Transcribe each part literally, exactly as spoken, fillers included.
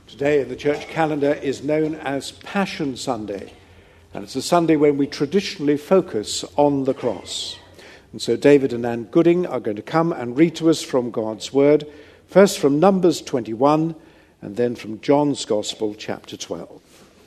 Today in the church calendar is known as Passion Sunday, and it's a Sunday when we traditionally focus on the cross. And so David and Anne Gooding are going to come and read to us from God's Word, first from Numbers twenty-one, and then from John's Gospel, chapter twelve.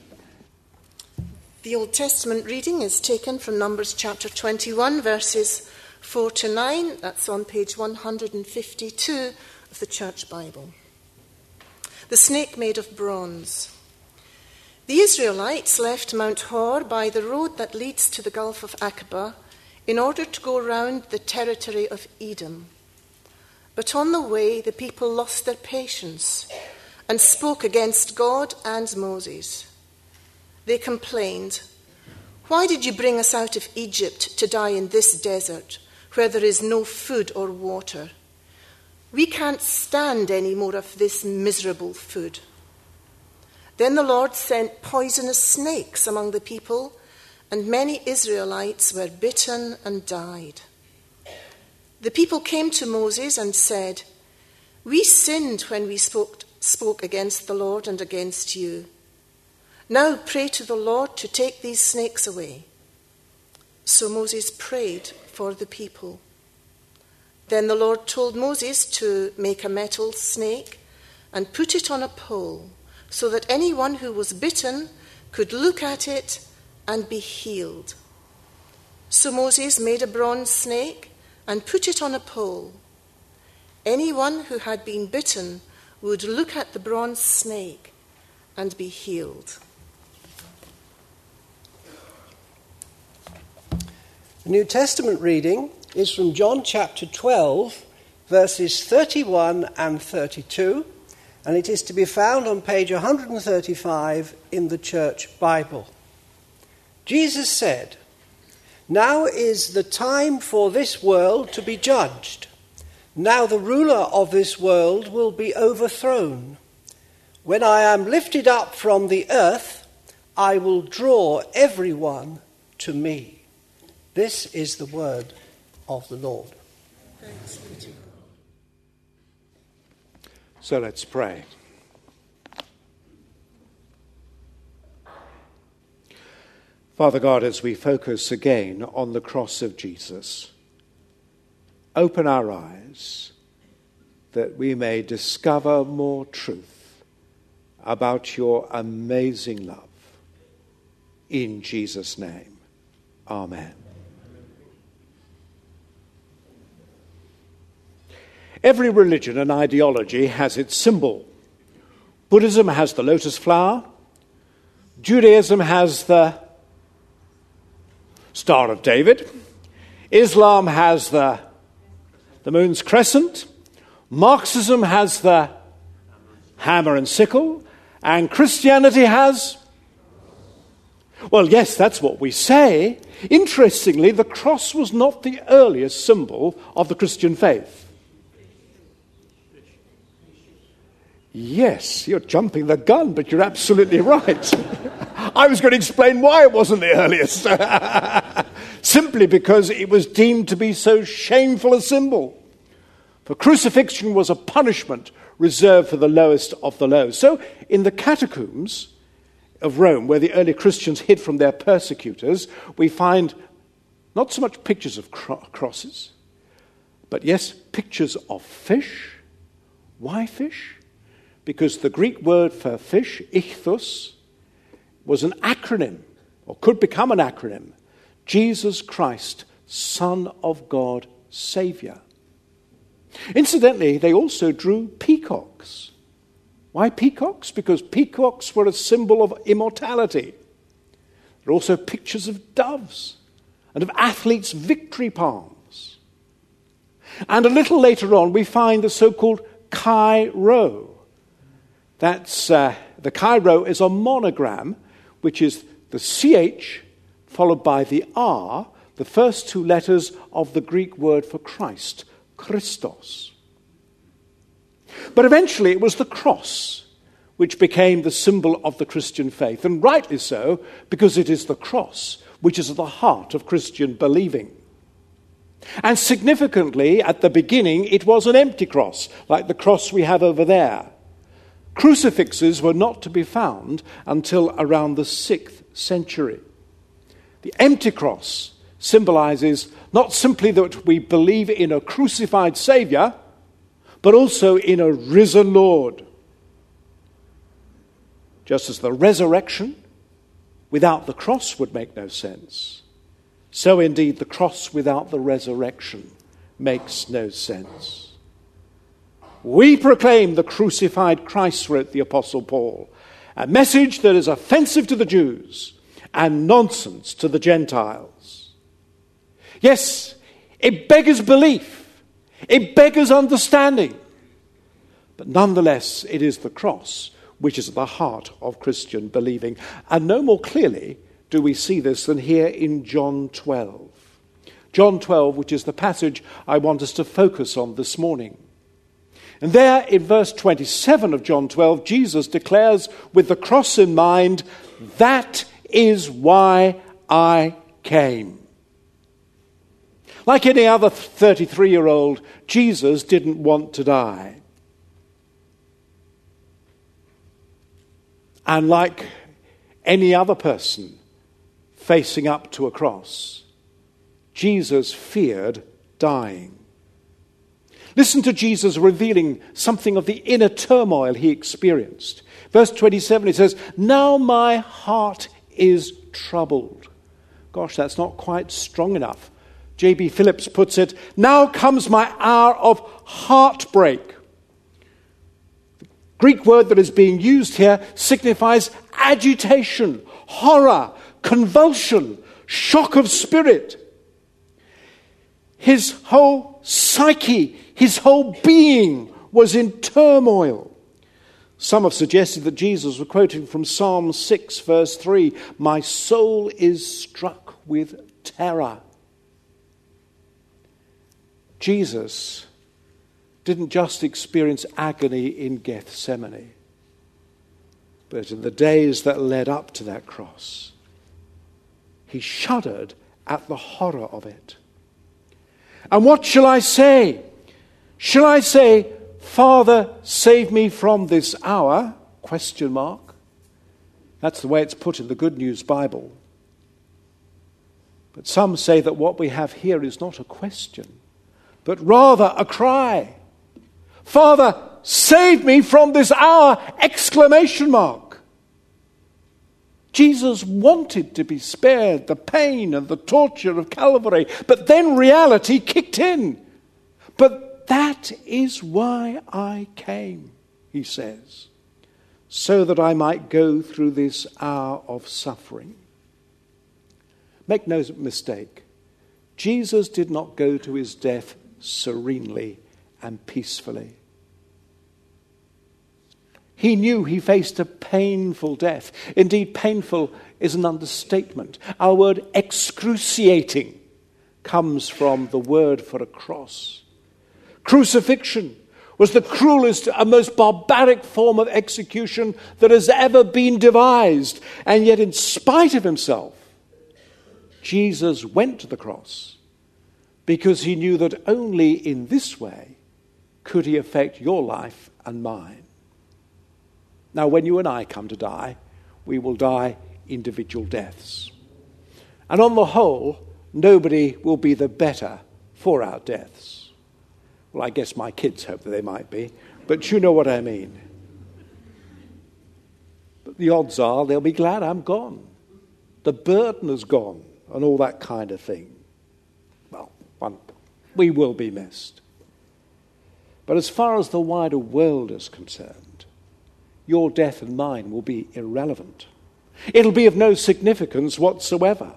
The Old Testament reading is taken from Numbers chapter twenty-one, verses four to nine. That's on page one hundred fifty-two of the Church Bible. The snake made of bronze. The Israelites left Mount Hor by the road that leads to the Gulf of Aqaba in order to go round the territory of Edom. But on the way, the people lost their patience and spoke against God and Moses. They complained, "Why did you bring us out of Egypt to die in this desert where there is no food or water? We can't stand any more of this miserable food." Then the Lord sent poisonous snakes among the people, and many Israelites were bitten and died. The people came to Moses and said, "We sinned when we spoke, spoke against the Lord and against you. Now pray to the Lord to take these snakes away." So Moses prayed for the people. Then the Lord told Moses to make a metal snake and put it on a pole so that anyone who was bitten could look at it and be healed. So Moses made a bronze snake and put it on a pole. Anyone who had been bitten would look at the bronze snake and be healed. The New Testament reading is from John chapter twelve, verses thirty-one and thirty-two, and it is to be found on page one hundred thirty-five in the Church Bible. Jesus said, "Now is the time for this world to be judged. Now the ruler of this world will be overthrown. When I am lifted up from the earth, I will draw everyone to me." This is the word of the Lord. Thanks be to God. So let's pray. Father God, as we focus again on the cross of Jesus, open our eyes that we may discover more truth about your amazing love. In Jesus' name, amen. Every religion and ideology has its symbol. Buddhism has the lotus flower. Judaism has the Star of David. Islam has the, the moon's crescent. Marxism has the hammer and sickle. And Christianity has... Well, yes, that's what we say. Interestingly, the cross was not the earliest symbol of the Christian faith. Yes, you're jumping the gun, but you're absolutely right. I was going to explain why it wasn't the earliest. Simply because it was deemed to be so shameful a symbol. For crucifixion was a punishment reserved for the lowest of the low. So in the catacombs of Rome, where the early Christians hid from their persecutors, we find not so much pictures of cro- crosses, but yes, pictures of fish. Why fish? Because the Greek word for fish, ichthus, was an acronym, or could become an acronym. Jesus Christ, Son of God, Saviour. Incidentally, they also drew peacocks. Why peacocks? Because peacocks were a symbol of immortality. There are also pictures of doves and of athletes' victory palms. And a little later on, we find the so-called Chi Rho. That's, uh, the Chi Rho is a monogram, which is the C H followed by the R, the first two letters of the Greek word for Christ, Christos. But eventually it was the cross which became the symbol of the Christian faith, and rightly so, because it is the cross which is at the heart of Christian believing. And significantly, at the beginning, it was an empty cross, like the cross we have over there. Crucifixes were not to be found until around the sixth century. The empty cross symbolizes not simply that we believe in a crucified Savior, but also in a risen Lord. Just as the resurrection without the cross would make no sense, so indeed the cross without the resurrection makes no sense. We proclaim the crucified Christ, wrote the Apostle Paul, a message that is offensive to the Jews and nonsense to the Gentiles. Yes, it beggars belief, it beggars understanding, but nonetheless it is the cross which is at the heart of Christian believing. And no more clearly do we see this than here in John twelve. John twelve, which is the passage I want us to focus on this morning. And there in verse twenty-seven of John twelve, Jesus declares with the cross in mind, "That is why I came." Like any other thirty-three-year-old, Jesus didn't want to die. And like any other person facing up to a cross, Jesus feared dying. Listen to Jesus revealing something of the inner turmoil he experienced. Verse twenty-seven, he says, "Now my heart is troubled." Gosh, that's not quite strong enough. J B Phillips puts it, "Now comes my hour of heartbreak." The Greek word that is being used here signifies agitation, horror, convulsion, shock of spirit. His whole psyche, his whole being was in turmoil. Some have suggested that Jesus was quoting from Psalm six, verse three, "My soul is struck with terror." Jesus didn't just experience agony in Gethsemane, but in the days that led up to that cross, he shuddered at the horror of it. And what shall I say? Shall I say, "Father, save me from this hour"? Question mark. That's the way it's put in the Good News Bible. But some say that what we have here is not a question, but rather a cry. "Father, save me from this hour!" Exclamation mark. Jesus wanted to be spared the pain and the torture of Calvary, but then reality kicked in. "But that is why I came," he says, "so that I might go through this hour of suffering." Make no mistake, Jesus did not go to his death serenely and peacefully. He knew he faced a painful death. Indeed, painful is an understatement. Our word excruciating comes from the word for a cross. Crucifixion was the cruelest and most barbaric form of execution that has ever been devised. And yet, in spite of himself, Jesus went to the cross because he knew that only in this way could he affect your life and mine. Now, when you and I come to die, we will die individual deaths. And on the whole, nobody will be the better for our deaths. Well, I guess my kids hope that they might be, but you know what I mean. But the odds are they'll be glad I'm gone. The burden is gone and all that kind of thing. Well, one, we will be missed. But as far as the wider world is concerned, your death and mine will be irrelevant. It'll be of no significance whatsoever.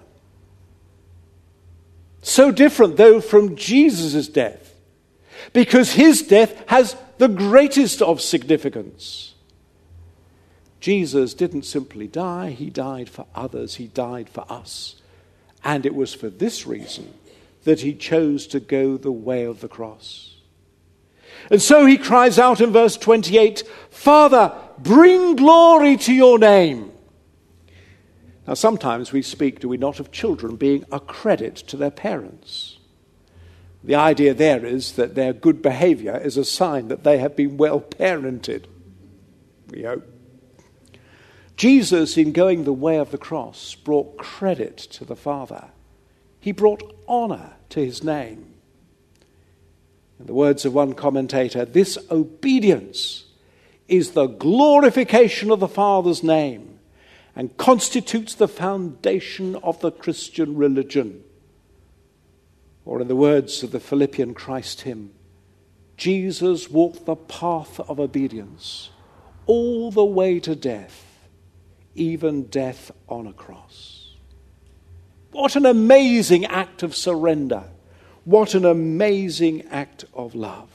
So different, though, from Jesus' death, because his death has the greatest of significance. Jesus didn't simply die, he died for others, he died for us. And it was for this reason that he chose to go the way of the cross. And so he cries out in verse twenty-eight, "Father, bring glory to your name." Now, sometimes we speak, do we not, of children being a credit to their parents. The idea there is that their good behavior is a sign that they have been well parented. we hope. Jesus, in going the way of the cross, brought credit to the Father. He brought honor to his name. In the words of one commentator, this obedience is the glorification of the Father's name and constitutes the foundation of the Christian religion. Or in the words of the Philippian Christ hymn, Jesus walked the path of obedience all the way to death, even death on a cross. What an amazing act of surrender. What an amazing act of love.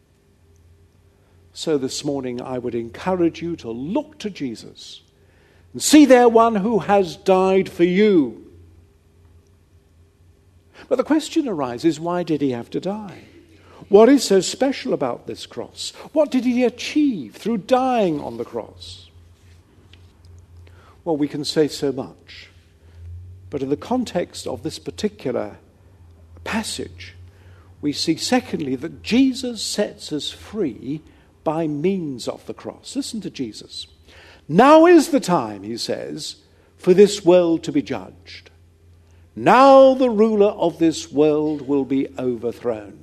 So this morning I would encourage you to look to Jesus and see there one who has died for you. But the question arises, why did he have to die? What is so special about this cross? What did he achieve through dying on the cross? Well, we can say so much. But in the context of this particular passage, we see secondly that Jesus sets us free by means of the cross. Listen to Jesus. Now is the time, he says, for this world to be judged. Now the ruler of this world will be overthrown.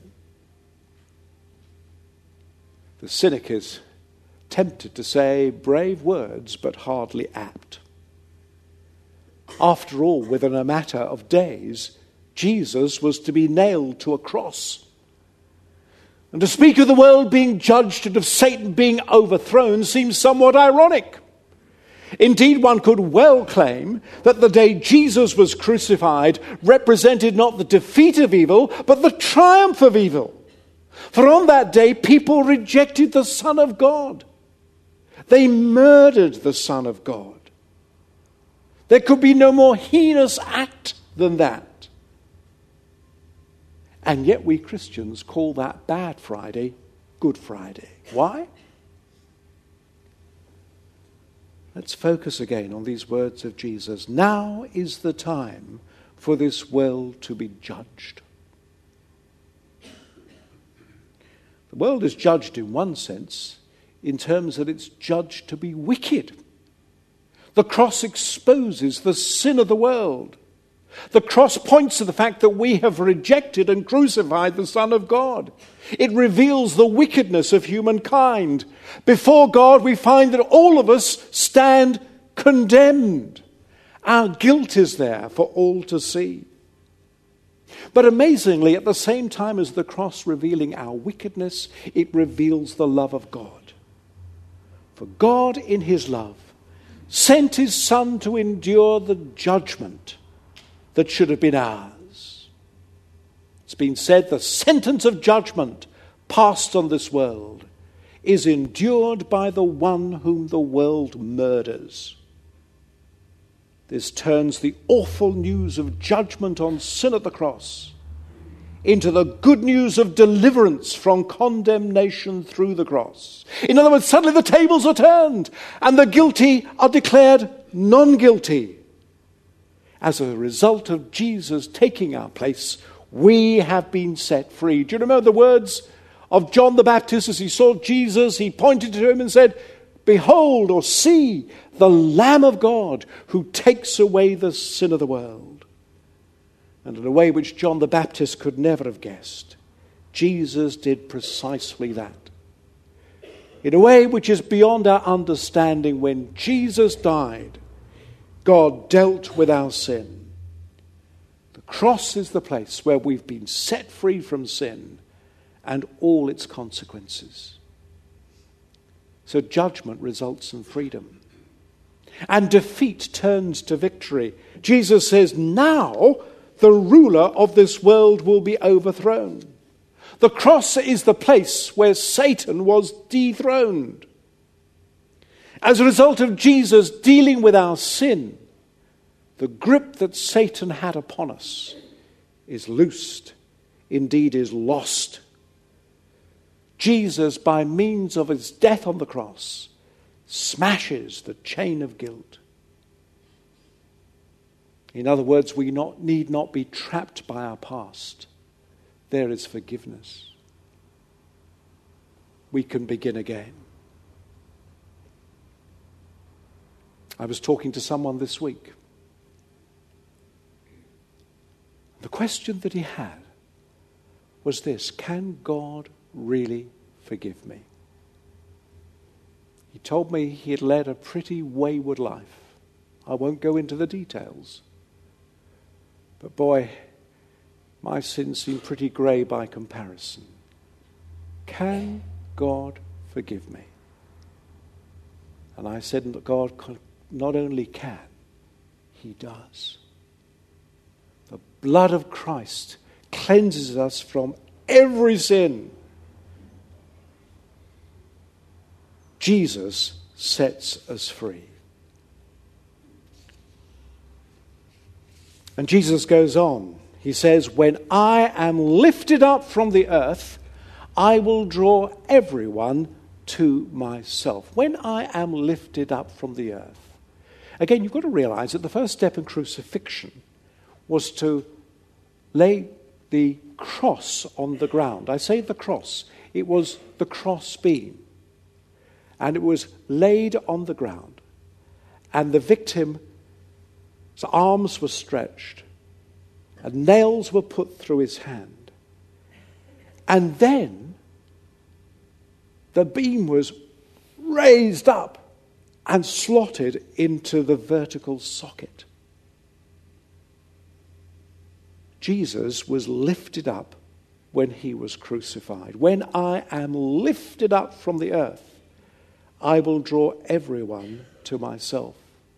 The cynic is tempted to say brave words, but hardly apt. After all, within a matter of days, Jesus was to be nailed to a cross. And to speak of the world being judged and of Satan being overthrown seems somewhat ironic. Indeed, one could well claim that the day Jesus was crucified represented not the defeat of evil, but the triumph of evil. For on that day, people rejected the Son of God. They murdered the Son of God. There could be no more heinous act than that. And yet we Christians call that Bad Friday Good Friday. Why? Let's focus again on these words of Jesus. Now is the time for this world to be judged. The world is judged in one sense, in terms that it's judged to be wicked. The cross exposes the sin of the world. The cross points to the fact that we have rejected and crucified the Son of God. It reveals the wickedness of humankind. Before God, we find that all of us stand condemned. Our guilt is there for all to see. But amazingly, at the same time as the cross revealing our wickedness, it reveals the love of God. For God, in his love, sent his Son to endure the judgment that should have been ours. It's been said the sentence of judgment passed on this world is endured by the one whom the world murders. This turns the awful news of judgment on sin at the cross into the good news of deliverance from condemnation through the cross. In other words, suddenly the tables are turned and the guilty are declared non-guilty. As a result of Jesus taking our place, we have been set free. Do you remember the words of John the Baptist as he saw Jesus? He pointed to him and said, "Behold," or "See, the Lamb of God who takes away the sin of the world." And in a way which John the Baptist could never have guessed, Jesus did precisely that. In a way which is beyond our understanding, when Jesus died, God dealt with our sin. The cross is the place where we've been set free from sin and all its consequences. So judgment results in freedom. And defeat turns to victory. Jesus says, now the ruler of this world will be overthrown. The cross is the place where Satan was dethroned. As a result of Jesus dealing with our sin, the grip that Satan had upon us is loosed, indeed is lost. Jesus, by means of his death on the cross, smashes the chain of guilt. In other words, we not, need not be trapped by our past. There is forgiveness. We can begin again. I was talking to someone this week. The question that he had was this: can God really forgive me? He told me he had led a pretty wayward life. I won't go into the details. But boy, my sins seem pretty grey by comparison. Can God forgive me? And I said that God not only can, he does. The blood of Christ cleanses us from every sin. Jesus sets us free. And Jesus goes on. He says, when I am lifted up from the earth, I will draw everyone to myself. When I am lifted up from the earth. Again, you've got to realize that the first step in crucifixion was to lay the cross on the ground. I say the cross. It was the cross beam. And it was laid on the ground. And the victim's arms were stretched. And nails were put through his hand. And then the beam was raised up and slotted into the vertical socket. Jesus was lifted up when he was crucified. When I am lifted up from the earth, I will draw everyone to myself.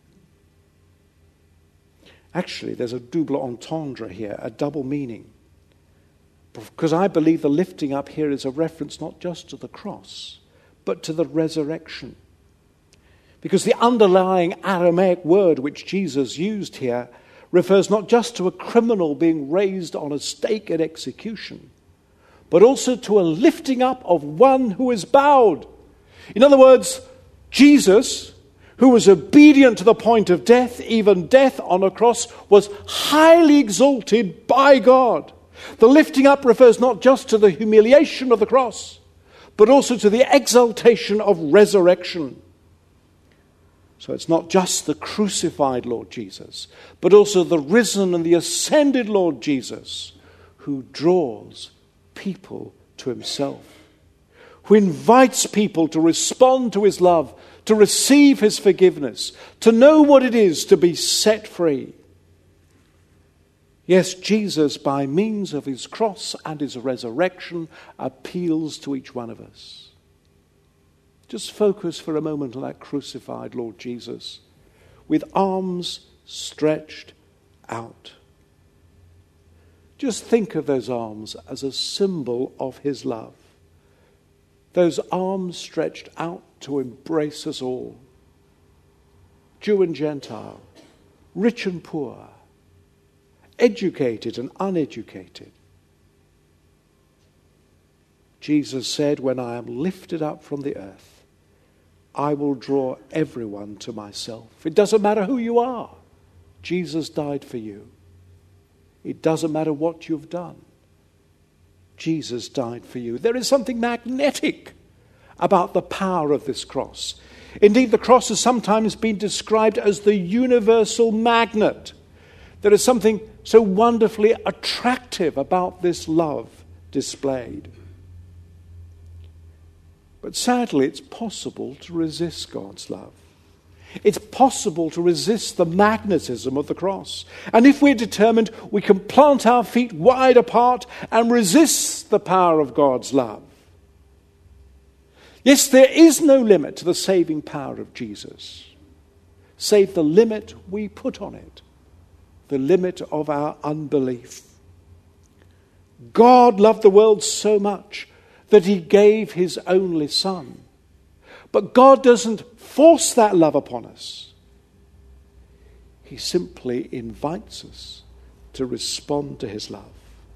Actually, there's a double entendre here, a double meaning. Because I believe the lifting up here is a reference not just to the cross, but to the resurrection. Because the underlying Aramaic word which Jesus used here refers not just to a criminal being raised on a stake at execution, but also to a lifting up of one who is bowed. In other words, Jesus, who was obedient to the point of death, even death on a cross, was highly exalted by God. The lifting up refers not just to the humiliation of the cross, but also to the exaltation of resurrection. So it's not just the crucified Lord Jesus, but also the risen and the ascended Lord Jesus who draws people to himself, who invites people to respond to his love, to receive his forgiveness, to know what it is to be set free. Yes, Jesus, by means of his cross and his resurrection, appeals to each one of us. Just focus for a moment on that crucified Lord Jesus, with arms stretched out. Just think of those arms as a symbol of his love. Those arms stretched out to embrace us all. Jew and Gentile, rich and poor, educated and uneducated. Jesus said, when I am lifted up from the earth, I will draw everyone to myself. It doesn't matter who you are. Jesus died for you. It doesn't matter what you've done. Jesus died for you. There is something magnetic about the power of this cross. Indeed, the cross has sometimes been described as the universal magnet. There is something so wonderfully attractive about this love displayed. But sadly, it's possible to resist God's love. It's possible to resist the magnetism of the cross. And if we're determined, we can plant our feet wide apart and resist the power of God's love. Yes, there is no limit to the saving power of Jesus, save the limit we put on it, the limit of our unbelief. God loved the world so much that he gave his only Son. But God doesn't force that love upon us. He simply invites us to respond to his love.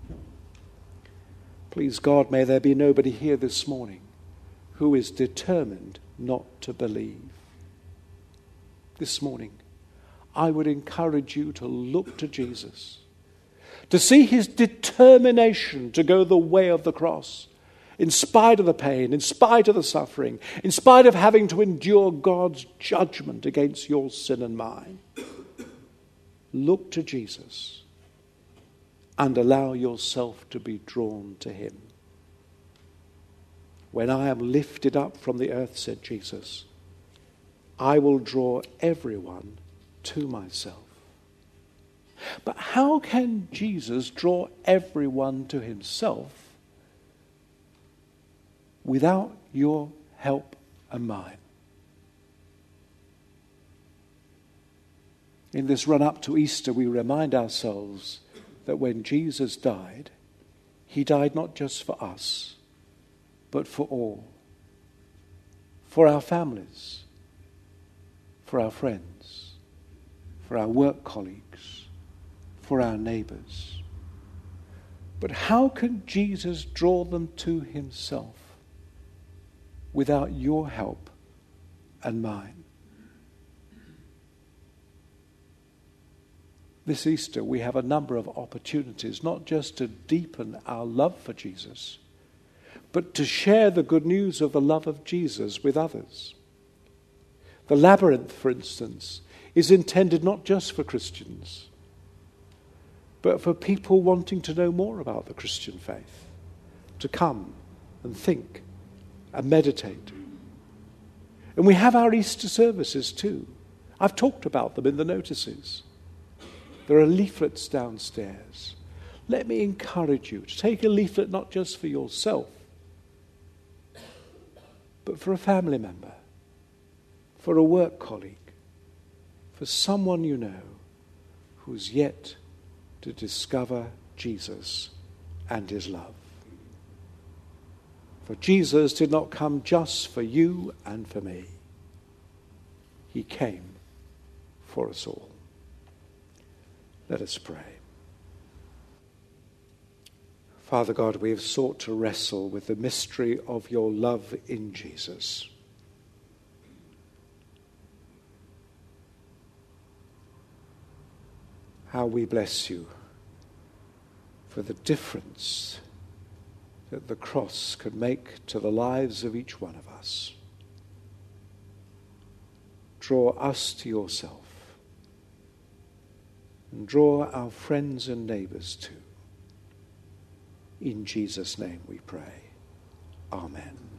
Please God, may there be nobody here this morning who is determined not to believe. This morning, I would encourage you to look to Jesus, to see his determination to go the way of the cross, in spite of the pain, in spite of the suffering, in spite of having to endure God's judgment against your sin and mine. Look to Jesus and allow yourself to be drawn to him. When I am lifted up from the earth, said Jesus, I will draw everyone to myself. But how can Jesus draw everyone to himself without your help and mine? In this run-up to Easter, we remind ourselves that when Jesus died, he died not just for us, but for all. For our families, for our friends, for our work colleagues, for our neighbors. But how can Jesus draw them to himself without your help and mine? This Easter, we have a number of opportunities, not just to deepen our love for Jesus, but to share the good news of the love of Jesus with others. The labyrinth, for instance, is intended not just for Christians, but for people wanting to know more about the Christian faith, to come and think and meditate. And we have our Easter services too. I've talked about them in the notices. There are leaflets downstairs. Let me encourage you to take a leaflet not just for yourself, but for a family member, for a work colleague, for someone you know who's yet to discover Jesus and his love. For Jesus did not come just for you and for me. He came for us all. Let us pray. Father God, we have sought to wrestle with the mystery of your love in Jesus. How we bless you for the difference that the cross could make to the lives of each one of us. Draw us to yourself and draw our friends and neighbors too. In Jesus' name we pray. Amen.